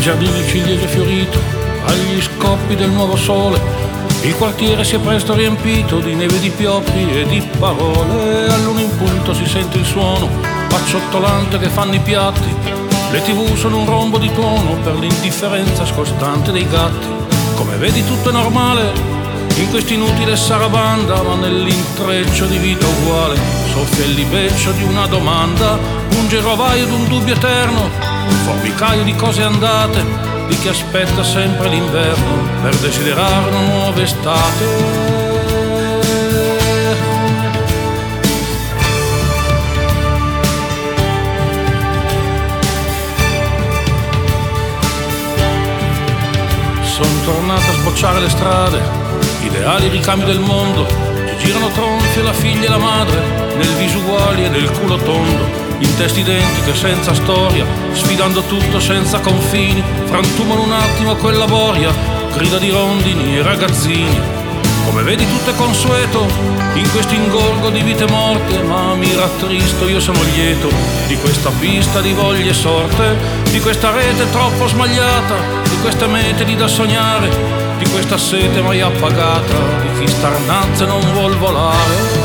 giardino il ciliegio fiorito, agli scoppi del nuovo sole, il quartiere si è presto riempito di neve, di pioppi e di parole. All'uno in punto si sente il suono acciottolante che fanno i piatti, le TV sono un rombo di tuono per l'indifferenza scostante dei gatti. Come vedi tutto è normale in quest'inutile sarabanda, ma nell'intreccio di vita uguale soffia il libeccio di una domanda, un girovaio d'un dubbio eterno, un formicaio di cose andate, di chi aspetta sempre l'inverno per desiderare una nuova estate. Sono tornato a sbocciare le strade, ideali ricami del mondo, ci girano tronfie la figlia e la madre, nel viso uguali e nel culo tondo, in teste identiche senza storia, sfidando tutto senza confini, frantumano un attimo quella boria, grida di rondini e ragazzini. Come vedi tutto è consueto in questo ingorgo di vite morte, ma mi rattristo, io sono lieto di questa pista di voglie e sorte, di questa rete troppo smagliata, di queste mete di da sognare, di questa sete mai appagata, di chi starnazza e non vuol volare.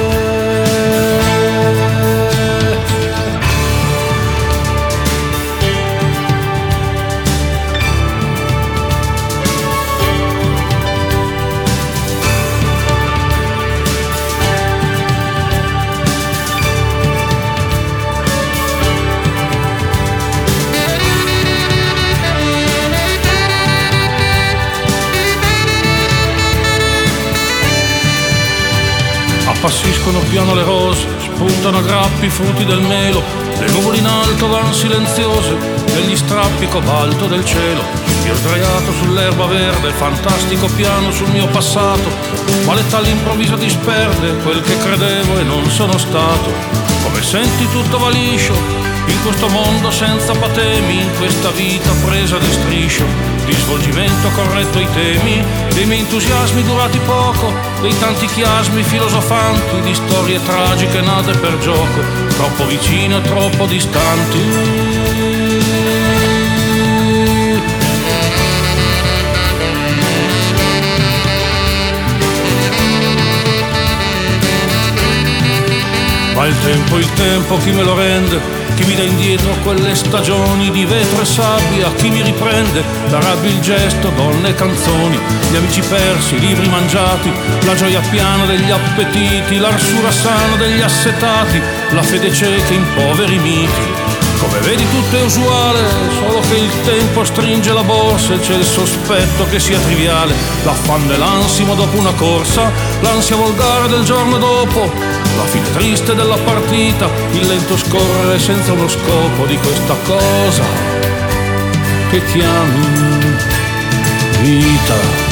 Appassiscono piano le rose, spuntano a grappi i frutti del melo, le nuvole in alto van silenziose negli strappi cobalto del cielo. Io sdraiato sull'erba verde, fantastico piano sul mio passato, ma l'età all'improvviso disperde quel che credevo e non sono stato. Come senti tutto va liscio in questo mondo senza patemi, in questa vita presa di striscio, di svolgimento corretto ai temi, dei miei entusiasmi durati poco, dei tanti chiasmi filosofanti, di storie tragiche nate per gioco, troppo vicine e troppo distanti. Ma il tempo chi me lo rende? Chi mi dà indietro quelle stagioni di vetro e sabbia? Chi mi riprende da rabbia il gesto, donne e canzoni, gli amici persi, i libri mangiati, la gioia piana degli appetiti, l'arsura sana degli assetati, la fede cieca in poveri miti. Come vedi tutto è usuale, solo che il tempo stringe la borsa e c'è il sospetto che sia triviale, l'affanno e l'ansimo dopo una corsa, l'ansia volgare del giorno dopo, la fine triste della partita, il lento scorrere senza uno scopo di questa cosa che chiami vita.